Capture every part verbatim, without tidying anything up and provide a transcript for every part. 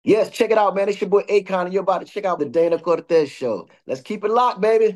Yes, check it out, man. It's your boy Akon, and you're about to check out the Dana Cortez Show. Let's keep it locked, baby.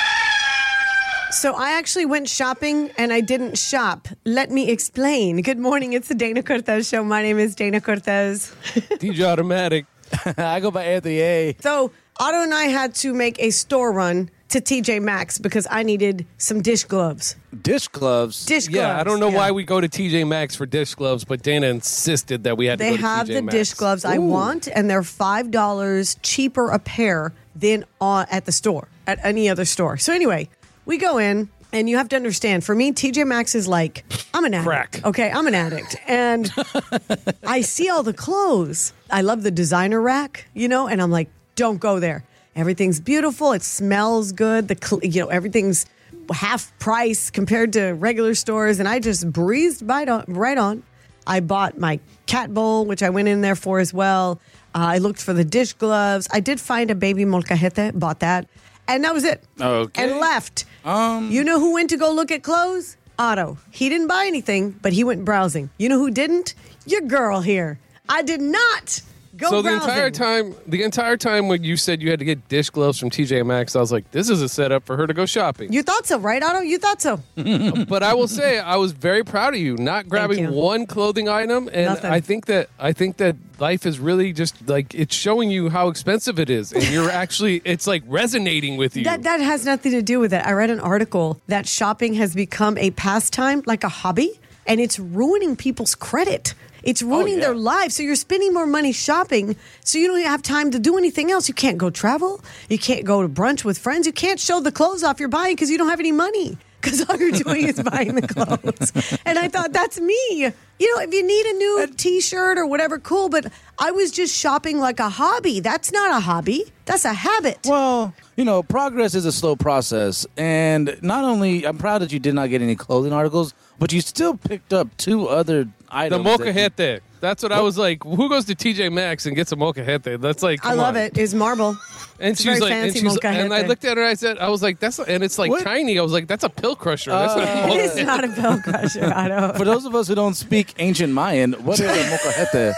So I actually went shopping and I didn't shop. Let me explain. Good morning. It's the Dana Cortez Show. My name is Dana Cortez. D J Automatic. I go by Anthony A. So Otto and I had to make a store run to T J Maxx because I needed some dish gloves. Dish gloves? Dish gloves. Yeah, I don't know yeah. why we go to T J Maxx for dish gloves, but Dana insisted that we had They to go to have T J the Maxx. dish gloves I want, and they're five dollars cheaper a pair than on, at the store, at any other store. So anyway, we go in. And you have to understand, for me, T J Maxx is like, I'm an addict. Crack. Okay, I'm an addict. And I see all the clothes. I love the designer rack, you know, and I'm like, don't go there. Everything's beautiful. It smells good. The cl- You know, everything's half price compared to regular stores. And I just breezed right on. Right on. I bought my cat bowl, which I went in there for as well. Uh, I looked for the dish gloves. I did find a baby molcajete, bought that. And that was it. Okay. And left. Um, You know who went to go look at clothes? Otto. He didn't buy anything, but he went browsing. You know who didn't? Your girl here. I did not go so browsing. the entire time, the entire time when you said you had to get dish gloves from T J Maxx, I was like, this is a setup for her to go shopping. You thought so, right, Otto? You thought so. But I will say, I was very proud of you not grabbing you. one clothing item, and Nothing. I think that I think that life is really just like it's showing you how expensive it is, and you're actually it's like resonating with you. That that has nothing to do with it. I read an article that shopping has become a pastime, like a hobby, and it's ruining people's credit. It's ruining yeah. their lives. So you're spending more money shopping, so you don't have time to do anything else. You can't go travel. You can't go to brunch with friends. You can't show the clothes off you're buying because you don't have any money. Because all you're doing is buying the clothes. And I thought, that's me. You know, if you need a new T-shirt or whatever, cool. But I was just shopping like a hobby. That's not a hobby. That's a habit. Well, you know, progress is a slow process. And not only, I'm proud that you did not get any clothing articles, but you still picked up two other the items. that you- molcajete. That's what I was like. Who goes to T J Maxx and gets a molcajete? That's like, I come love on. it. It's marble. And It's a she's very like, and fancy she's, and I molcajete. looked at her and I said, I was like, that's, and it's like What? tiny. I was like, that's a pill crusher. That's not a It molcajete. is not a pill crusher, Otto. For those of us who don't speak ancient Mayan, what is a molcajete?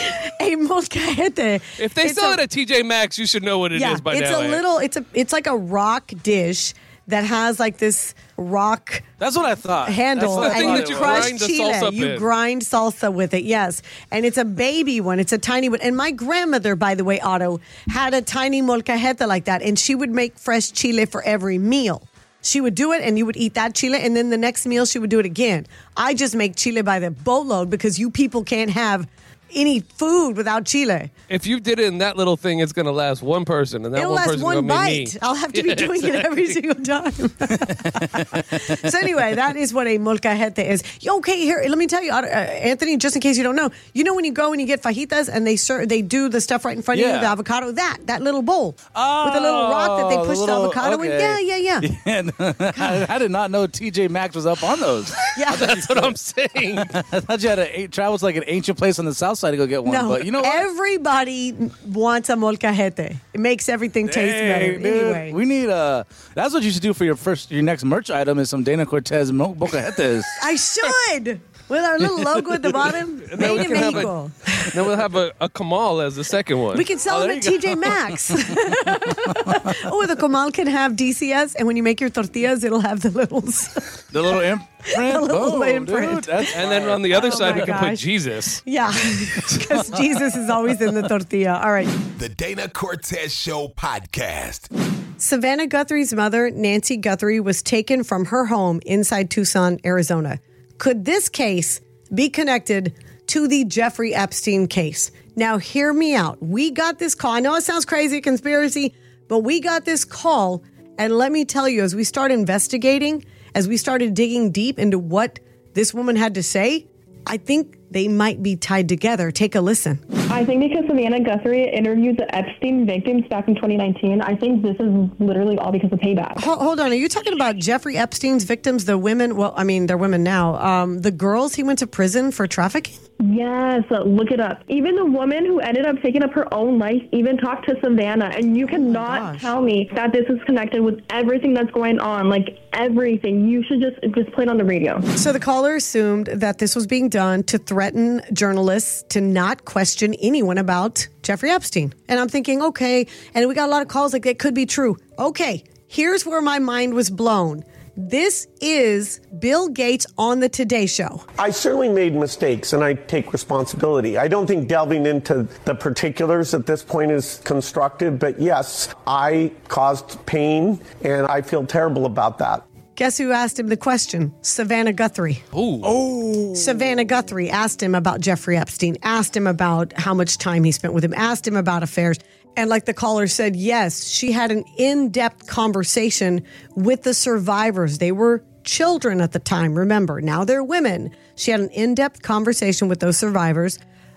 A molcajete. If they It's sell a- it at T J Maxx, you should know what it is yeah, by it's now. a eh? little. It's a. It's like a rock dish that has like this rock That's what I thought. handle, That's what I thing and thought you that it you was. crush grind the chile. salsa You in. grind salsa with it, yes. And it's a baby one. It's a tiny one. And my grandmother, by the way, Otto, had a tiny molcajete like that, and she would make fresh chile for every meal. She would do it, and you would eat that chile, and then the next meal she would do it again. I just make chile by the boatload because you people can't have any food without chile. If you did it in that little thing, it's going to last one person, and that It'll one last person's one going to be me. bite. I'll have to be Yeah, doing it every single time. So anyway, that is what a molcajete is. Yo, okay, here, let me tell you, uh, Anthony, just in case you don't know, you know when you go and you get fajitas and they serve, they do the stuff right in front of you, Yeah. the avocado, that, that little bowl with a little rock that Oh, they the push the, little- avocado in. Yeah, okay. yeah, yeah. And I, I did not know T J Maxx was up on those. Yeah. That's what I'm saying. I thought you had to travel to like an ancient place on the south side to go get one. No, But you know what? everybody wants a molcajete. It makes everything taste Hey, better. dude, Anyway. we need a. That's what you should do for your first, your next merch item is some Dana Cortez mo- molcajetes. I should. With our little logo at the bottom, then made we in can have Mexico. Then we'll have a, a Kamal as the second one. We can sell Oh, them there at you T J Maxx. Oh, the comal can have D C S, and when you make your tortillas, it'll have the littles. The little imprint. The little Boom, imprint. Dude, that's and then on the other Oh side, my we can put gosh. Jesus. Yeah, because Jesus is always in the tortilla. All right. The Dana Cortez Show podcast. Savannah Guthrie's mother, Nancy Guthrie, was taken from her home inside Tucson, Arizona. Could this case be connected to the Jeffrey Epstein case? Now, hear me out. We got this call. I know it sounds crazy, conspiracy, but we got this call. And let me tell you, as we start investigating, as we started digging deep into what this woman had to say, I think they might be tied together. Take a listen. I think because Savannah Guthrie interviewed the Epstein victims back in twenty nineteen, I think this is literally all because of payback. Hold, hold on. Are you talking about Jeffrey Epstein's victims, the women? Well, I mean, they're women now. Um, the girls he went to prison for trafficking? Yes, uh, look it up. Even the woman who ended up taking up her own life even talked to Savannah. And you cannot gosh. tell me that this is connected with everything that's going on. Like, everything. You should just, just play it on the radio. So the caller assumed that this was being done to threaten threaten journalists to not question anyone about Jeffrey Epstein. And I'm thinking, okay, and we got a lot of calls like that could be true. Okay, here's where my mind was blown. This is Bill Gates on the Today Show. I certainly made mistakes, and I take responsibility. I don't think delving into the particulars at this point is constructive, but yes, I caused pain, and I feel terrible about that. Guess who asked him the question? Savannah Guthrie. Ooh. Oh. Savannah Guthrie asked him about Jeffrey Epstein, asked him about how much time he spent with him, asked him about affairs. And like the caller said, yes, she had an in-depth conversation with the survivors. They were children at the time, remember. Now they're women. She had an in-depth conversation with those survivors,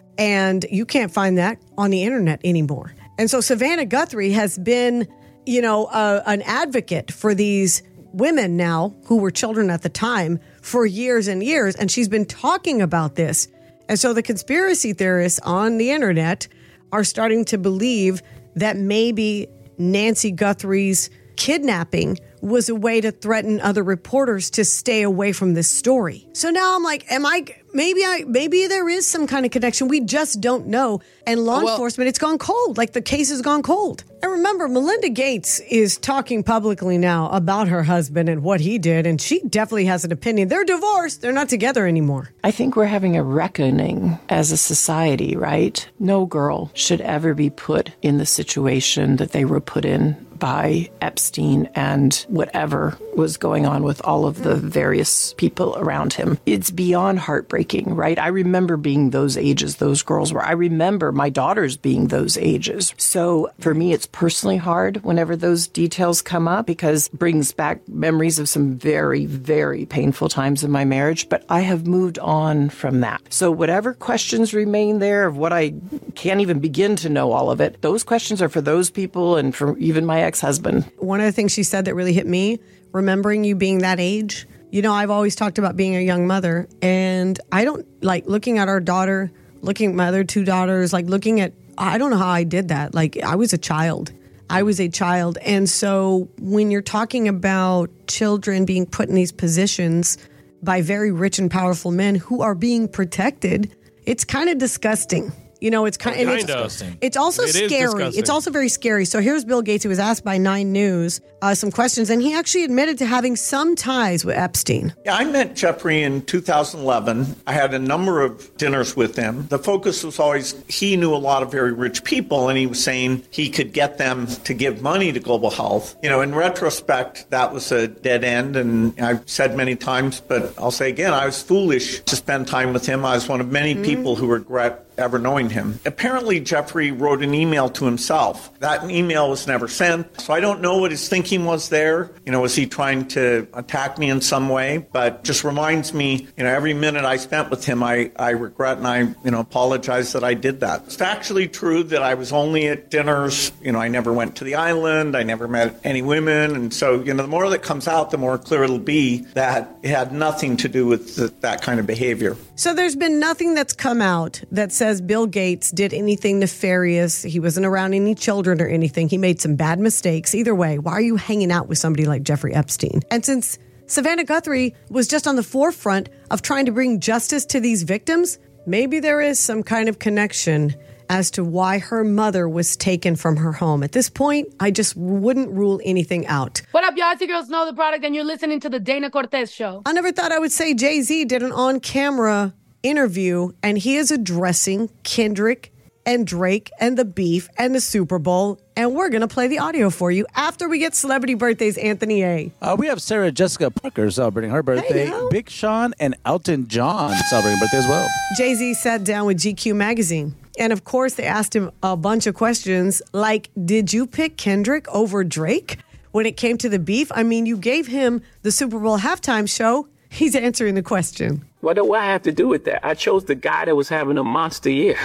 and you can't find that on the internet anymore. And so Savannah Guthrie has been, you know, uh, an advocate for these women now who were children at the time for years and years, and she's been talking about this. And so the conspiracy theorists on the internet are starting to believe that maybe Nancy Guthrie's kidnapping was a way to threaten other reporters to stay away from this story. So now I'm like, am I, maybe I, maybe there is some kind of connection. We just don't know. And law well, enforcement, it's gone cold. Like the case has gone cold. And remember, Melinda Gates is talking publicly now about her husband and what he did. And she definitely has an opinion. They're divorced. They're not together anymore. I think we're having a reckoning as a society, right? No girl should ever be put in the situation that they were put in by Epstein and whatever was going on with all of the various people around him. It's beyond heartbreaking, right? I remember being those ages those girls were. I remember my daughters being those ages. So for me, it's personally hard whenever those details come up because it brings back memories of some very, very painful times in my marriage. But I have moved on from that. So whatever questions remain there of what I can't even begin to know all of it, those questions are for those people and for even my ex-husband. One of the things she said that really hit me, remembering you being that age, you know, I've always talked about being a young mother, and I don't like looking at our daughter, looking at my other two daughters, like looking at, I don't know how I did that. Like I was a child. I was a child. And so when you're talking about children being put in these positions by very rich and powerful men who are being protected, it's kind of disgusting. You know, it's kind, kind of disgusting. It's also it scary. It's also very scary. So here's Bill Gates. He was asked by Nine News uh, some questions, and he actually admitted to having some ties with Epstein. Yeah, I met Jeffrey in two thousand eleven. I had a number of dinners with him. The focus was always he knew a lot of very rich people, and he was saying he could get them to give money to Global Health. You know, in retrospect, that was a dead end, and I've said many times, but I'll say again, I was foolish to spend time with him. I was one of many mm-hmm. people who regret ever knowing him. Apparently, Jeffrey wrote an email to himself. That email was never sent, so I don't know what his thinking was there. You know, was he trying to attack me in some way? But just reminds me, you know, every minute I spent with him, I, I regret and I, you know, apologize that I did that. It's actually true that I was only at dinners. You know, I never went to the island. I never met any women. And so, you know, the more that comes out, the more clear it'll be that it had nothing to do with the, that kind of behavior. So there's been nothing that's come out that says Bill Gates did anything nefarious. He wasn't around any children or anything. He made some bad mistakes. Either way, why are you hanging out with somebody like Jeffrey Epstein? And since Savannah Guthrie was just on the forefront of trying to bring justice to these victims, maybe there is some kind of connection as to why her mother was taken from her home. At this point, I just wouldn't rule anything out. What up, y'all? It's your girls Know the Product, and you're listening to the Dana Cortez Show. I never thought I would say Jay-Z did an on-camera interview, and he is addressing Kendrick and Drake and the beef and the Super Bowl. And we're going to play the audio for you after we get celebrity birthdays, Anthony A. Uh, we have Sarah Jessica Parker celebrating her birthday. Hey, Big Sean and Elton John celebrating birthday as well. Jay-Z sat down with G Q magazine. And of course, they asked him a bunch of questions like, did you pick Kendrick over Drake when it came to the beef? I mean, you gave him the Super Bowl halftime show. He's answering the question. What do I have to do with that? I chose the guy that was having a monster year.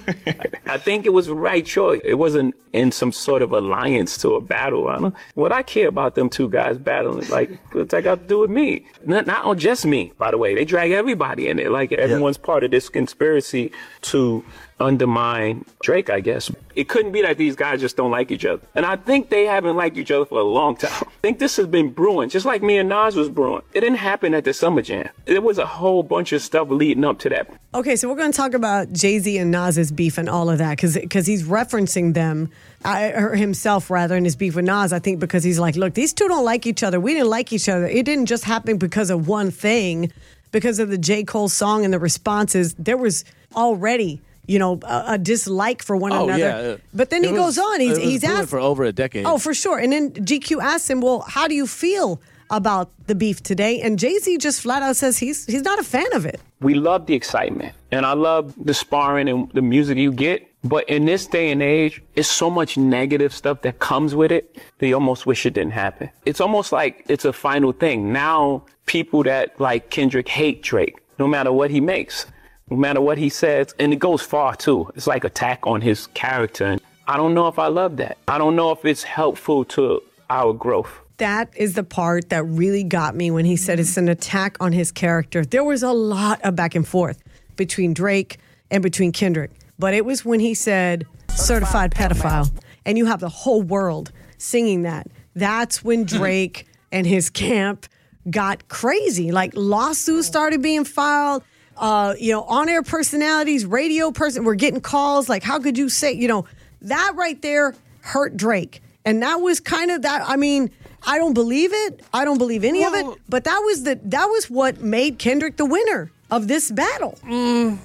I think it was the right choice. It wasn't in some sort of alliance to a battle. I don't, what I care about them two guys battling, like, what's that got to do with me? Not, not on just me, by the way. They drag everybody in it. Like, everyone's yeah. part of this conspiracy to undermine Drake, I guess. It couldn't be that these guys just don't like each other. And I think they haven't liked each other for a long time. think this has been brewing, just like me and Nas was brewing. It didn't happen at the Summer Jam. There was a whole bunch of stuff leading up to that. Okay, so we're going to talk about Jay-Z and Nas's beef and all of that because because he's referencing them, uh, or himself rather, in his beef with Nas, I think because he's like, look, these two don't like each other. We didn't like each other. It didn't just happen because of one thing, because of the J. Cole song and the responses. There was already, you know, a, a dislike for one Oh, another. yeah. But then It he was- goes on. He's, it was he's brewing asked for over a decade. Oh, for sure. And then G Q asks him, well, how do you feel about the beef today? And Jay-Z just flat out says he's he's not a fan of it. We love the excitement, and I love the sparring and the music you get. But in this day and age, it's so much negative stuff that comes with it that you almost wish it didn't happen. It's almost like it's a final thing. Now, people that like Kendrick hate Drake, no matter what he makes, no matter what he says, and it goes far too. It's like attack on his character. And I don't know if I love that. I don't know if it's helpful to our growth. That is the part that really got me when he said it's an attack on his character. There was a lot of back and forth between Drake and between Kendrick. But it was when he said certified pedophile, and you have the whole world singing that. That's when Drake and his camp got crazy. Like lawsuits started being filed. Uh, you know, on-air personalities, radio person were getting calls. Like, how could you say, you know, that right there hurt Drake. And that was kind of that. I mean, I don't believe it. I don't believe any of it. But that was the that was what made Kendrick the winner of this battle. Mm,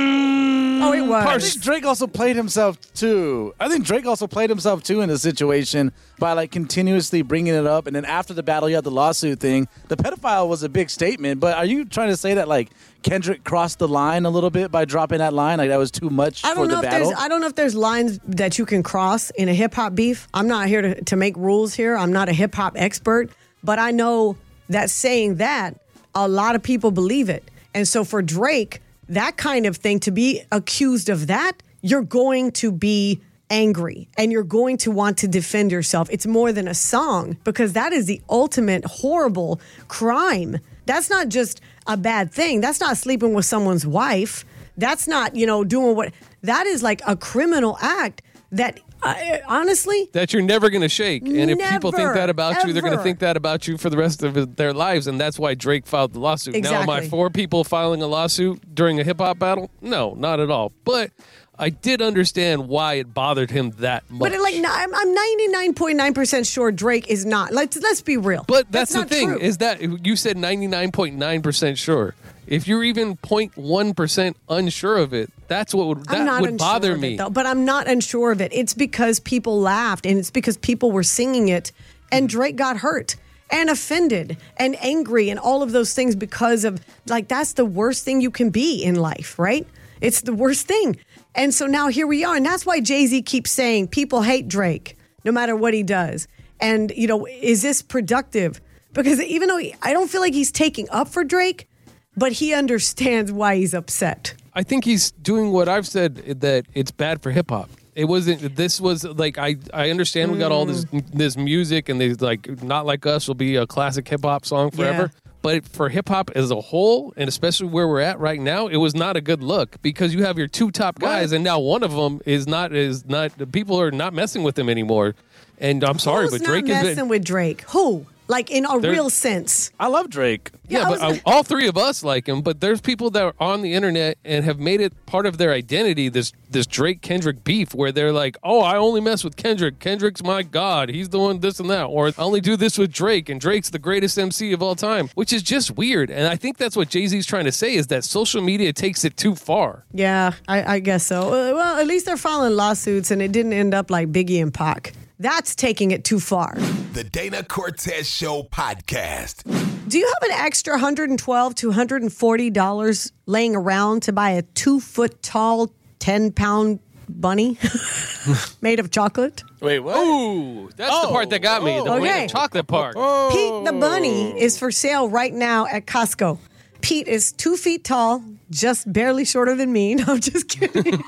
mm, oh, it was. I think Drake also played himself too. I think Drake also played himself too in the situation by like continuously bringing it up. And then after the battle, you had the lawsuit thing. The pedophile was a big statement. But are you trying to say that like Kendrick crossed the line a little bit by dropping that line? Like that was too much I don't for know the if battle? there's I don't know if there's lines that you can cross in a hip hop beef. I'm not here to, to make rules here. I'm not a hip hop expert, but I know that saying that a lot of people believe it. And so for Drake, that kind of thing, to be accused of that, you're going to be angry and you're going to want to defend yourself. It's more than a song, because that is the ultimate horrible crime. That's not just a bad thing. That's not sleeping with someone's wife. That's not, you know, doing what, that is like a criminal act that uh, honestly, that you're never going to shake. And if people think Never, that about you, they're going to ever. think that about you for the rest of their lives. And that's why Drake filed the lawsuit. Now, am I Exactly. for people filing a lawsuit during a hip hop battle? No, not at all. But I did understand why it bothered him that much. but it, like no, I'm, I'm ninety-nine point nine percent sure Drake is not. Let's let's be real. But that's, the not thing, true. is that you said ninety-nine point nine percent sure. If you're even zero point one percent unsure of it, that's what would, I'm that not would unsure bother of me. it, though, but I'm not unsure of it. It's because people laughed and it's because people were singing it and Drake got hurt and offended and angry and all of those things because of, like, that's the worst thing you can be in life, right? It's the worst thing. And so now here we are. And that's why Jay-Z keeps saying people hate Drake no matter what he does. And, you know, is this productive? Because even though he, I don't feel like he's taking up for Drake, but he understands why he's upset. I think he's doing what I've said, that it's bad for hip hop. It wasn't. This was like I. I understand we got all this this music and these like Not Like Us will be a classic hip hop song forever. Yeah. But for hip hop as a whole, and especially where we're at right now, it was not a good look because you have your two top guys, and now one of them is not is not. People are not messing with him anymore. And I'm sorry, Who's but Drake not is messing with Drake. Who? Like in a There- real sense. I love Drake. Yeah, Yeah, I but was- uh, all three of us like him. But there's people that are on the internet and have made it part of their identity. This this Drake Kendrick beef, where they're like, "Oh, I only mess with Kendrick. Kendrick's my god. He's the one this and that." Or I only do this with Drake, and Drake's the greatest M C of all time, which is just weird. And I think that's what Jay-Z's trying to say, is that social media takes it too far. Yeah, I, I guess so. Uh, well, at least they're filing lawsuits and it didn't end up like Biggie and Pac. That's taking it too far. The Dana Cortez Show podcast. Do you have an extra one hundred twelve dollars to one hundred forty dollars laying around to buy a two foot tall, ten pound bunny made of chocolate? Wait, what? Ooh, that's the Oh, part that got me. The oh. Wayne Okay. chocolate part. Pete the bunny is for sale right now at Costco. Pete is two feet tall, just barely shorter than me. No, I'm just kidding.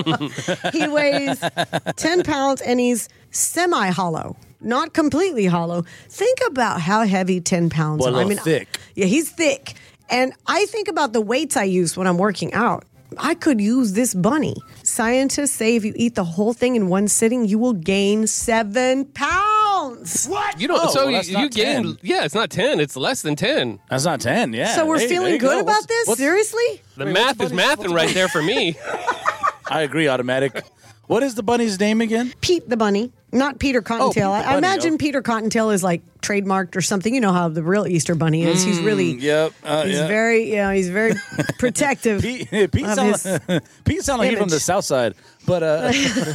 He weighs ten pounds and he's semi-hollow, not completely hollow. Think about how heavy ten pounds Well, a are. little thick. Yeah, he's thick. And I think about the weights I use when I'm working out. I could use this bunny. Scientists say if you eat the whole thing in one sitting, you will gain seven pounds. pounds. What? You don't. Oh, so well, you, that's you not gained. ten. Yeah, it's not ten. It's less than ten. That's not ten. Yeah. So we're Hey, there feeling you good go. about What's- this? what's- Seriously? The Wait, math what's is bunny- mathing right there for me. I agree. Automatic. What is the bunny's name again? Pete the bunny, not Peter Cottontail. Oh, I, Pete the I bunny, imagine okay. Peter Cottontail is like trademarked or something. You know how the real Easter bunny is. he's really, Yep. Uh, he's yeah. very, you know, he's very protective. Pete, Pete of sound, his Pete sound like he's from image. the South Side, but uh,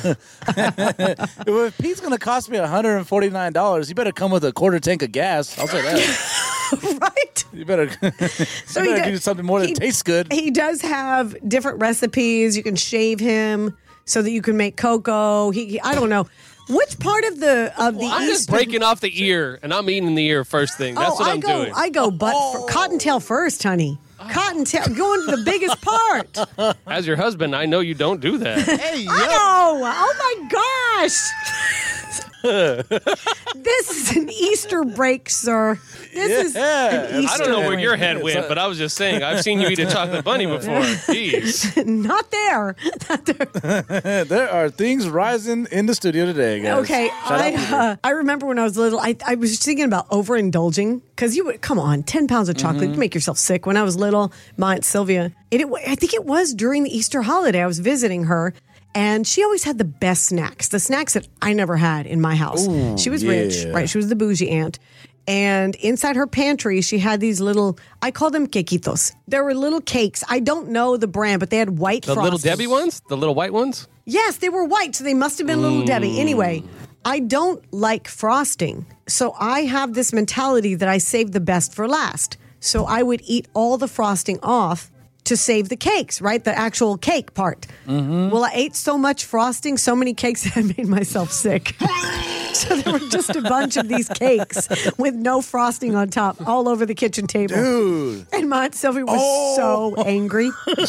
if Pete's going to cost me one hundred forty-nine dollars, you better come with a quarter tank of gas. I'll say that. right? You better, So you he better does- do something more that he- tastes good. He does have different recipes. You can shave him so that you can make cocoa. He, he- I don't know which part of the of the I'm just Easter. breaking off the ear, and I'm eating the ear first thing. That's oh, what I I'm go, doing. I go, butt for, cottontail first, honey. Cottontail, going to the biggest part. As your husband, I know you don't do that. Hey, Oh, oh my gosh. This is an Easter break, sir. This is an Easter I don't know where break. your head went, but I was just saying, I've seen you eat a chocolate bunny before. Jeez. Not there. Not there. There are things rising in the studio today, guys. Okay, Shout I out to you. uh, I remember when I was little, I, I was thinking about overindulging because you would come on, ten pounds of chocolate, you make yourself sick. When I was little, my aunt Sylvia, and it, I think it was during the Easter holiday. I was visiting her, and she always had the best snacks, the snacks that I never had in my house. Ooh, she was yeah. rich, right? She was the bougie aunt. And inside her pantry, she had these little, I call them quequitos. There were little cakes. I don't know the brand, but they had white The frosting. little Debbie ones? The little white ones? Yes, they were white, so they must have been Little Debbie. Anyway, I don't like frosting. So I have this mentality that I save the best for last. So I would eat all the frosting off to save the cakes, right? The actual cake part. Well, I ate so much frosting, so many cakes, that I made myself sick. So there were just a bunch of these cakes with no frosting on top all over the kitchen table. Dude. And my Aunt Sylvie was so angry.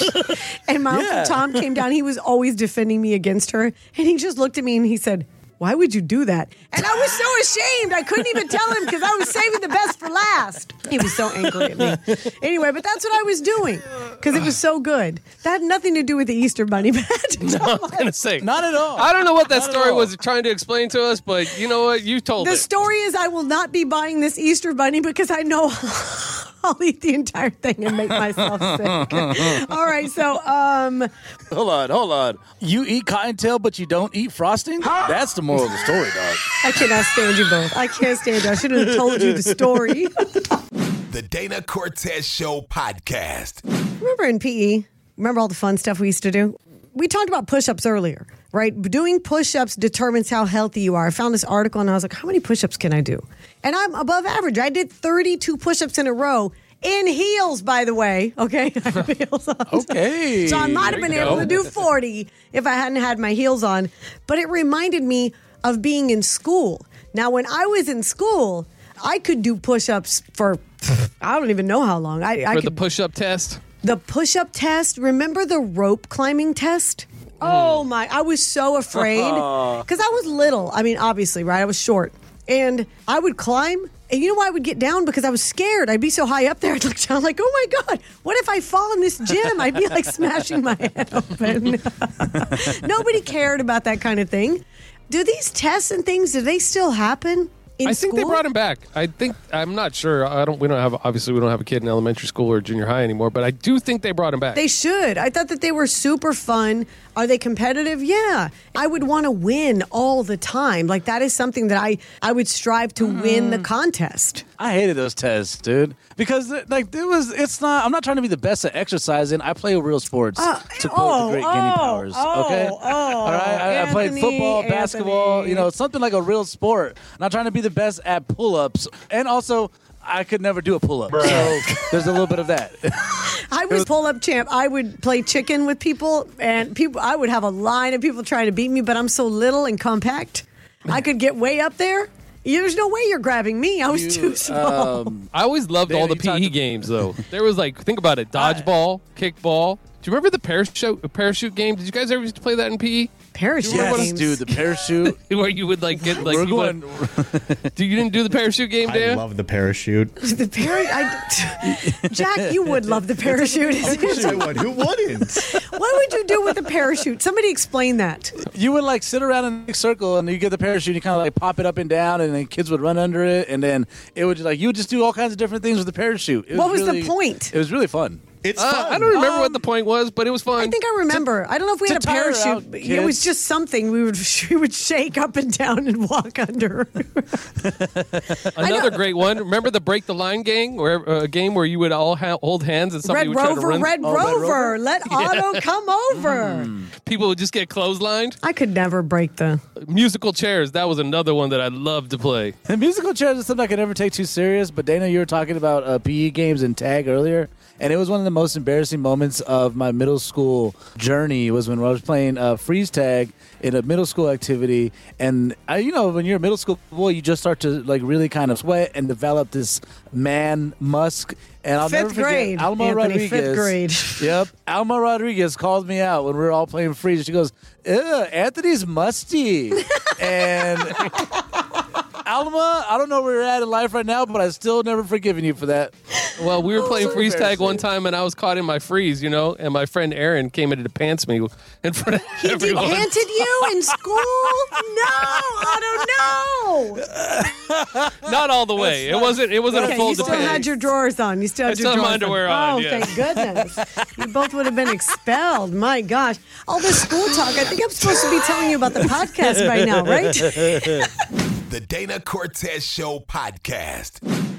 And my Yeah. Uncle Tom came down. He was always defending me against her. And he just looked at me and he said, "Why would you do that?" And I was so ashamed. I couldn't even tell him because I was saving the best for last. He was so angry at me. Anyway, but that's what I was doing because it was so good. That had nothing to do with the Easter Bunny. But I had to No, tell I was my- going to say. Not at all. I don't know what that Not at story all. was trying to explain to us, but you know what? You told The it. story is I will not be buying this Easter Bunny because I know I'll eat the entire thing and make myself sick. All right, so um, Hold on, hold on. You eat cottontail, but you don't eat frosting? That's the moral of the story, dog. I cannot stand you both. I can't stand you. I should have told you the story. The Dana Cortez Show podcast. Remember in P E, remember all the fun stuff we used to do? We talked about push-ups earlier, right? Doing push-ups determines how healthy you are. I found this article and I was like, how many push-ups can I do? And I'm above average. I did thirty-two push-ups in a row in heels, by the way. Okay? I have heels on. Okay. So I might have There been you able go. to do forty if I hadn't had my heels on. But it reminded me of being in school. Now, when I was in school, I could do push-ups for, I don't even know how long. I, I For could, the push-up test? the push-up test. Remember the rope climbing test? Oh my, I was so afraid because I was little. I mean, obviously, right? I was short. And I would climb. And you know why I would get down? Because I was scared. I'd be so high up there. I'd look down like, oh my God, what if I fall in this gym? I'd be like smashing my head open. Nobody cared about that kind of thing. Do these tests and things, do they still happen in I think they school? brought him back. I think I'm not sure. I don't. We don't have. Obviously, we don't have a kid in elementary school or junior high anymore. But I do think they brought him back. They should. I thought that they were super fun. Are they competitive? Yeah. I would want to win all the time. Like that is something that I, I would strive to win the contest. I hated those tests, dude. Because like it was, it's not. I'm not trying to be the best at exercising. I play real sports Uh, to quote oh, the great oh, Guinea Powers. oh, okay, oh, all right. I, I played Anthony, football, basketball. Anthony. You know, something like a real sport. I'm not trying to be the best at pull-ups, and also I could never do a pull-up. So there's a little bit of that. I was pull-up champ. I would play chicken with people, and people. I would have a line of people trying to beat me, but I'm so little and compact. I could get way up there. There's no way you're grabbing me. I was too small. Um, I always loved Dana, all the you P E talked- games, though. There was like, think about it: dodgeball, kickball. Do you remember the parachute parachute game? Did you guys ever used to play that in P E? Parachute Yes, games. dude, the parachute. Where you would like get like We're you going. would- do you didn't do the parachute game, I Dan? love the parachute. The par- I, Jack, you would love the parachute. I would. Who wouldn't? What would you do with a parachute? Somebody explain that. You would like sit around in a circle and you get the parachute, you kind of like pop it up and down, and then kids would run under it, and then it would like you would just do all kinds of different things with the parachute. It What was the really- point? It was really fun. It's Uh, fun. I don't remember Um, what the point was, but it was fun. I think I remember. I don't know if we to had a tire parachute. out but it was kids. just something we would we would shake up and down and walk under. Another great one. Remember the Break the Line gang, or uh, a game where you would all ha- hold hands and somebody Red would try to Rover, run. Red Oh, Red Rover, Rover? let Otto come over. People would just get clotheslined. I could never break the. Musical chairs. That was another one that I loved to play. And musical chairs is something I could never take too serious. But Dana, you were talking about uh, P E games and tag earlier, and it was one of the most embarrassing moments of my middle school journey. Was when I was playing uh, freeze tag in a middle school activity, and I, you know, when you're a middle school boy, you just start to like really kind of sweat and develop this man musk. And I'll never Fifth forget grade, Alma Anthony, Rodriguez. fifth grade. Yep, Alma Rodriguez called me out when we were all playing freeze. She goes, "Ew, Anthony's musty," and. Alma, I don't know where you're at in life right now, but I still never forgiven you for that. Well, we were playing so freeze tag one embarrassing. time, and I was caught in my freeze, you know, and my friend Aaron came in to pants me in front of He everyone. decanted you in school? No, Otto, no. Not all the way. It wasn't. It wasn't Okay, a full you still depend. had your drawers on. You still had I your still had my drawers underwear on, Oh, yeah. thank goodness. You both would have been expelled. My gosh. All this school talk. I think I'm supposed to be telling you about the podcast by now, right? The Dana Cortez Show podcast.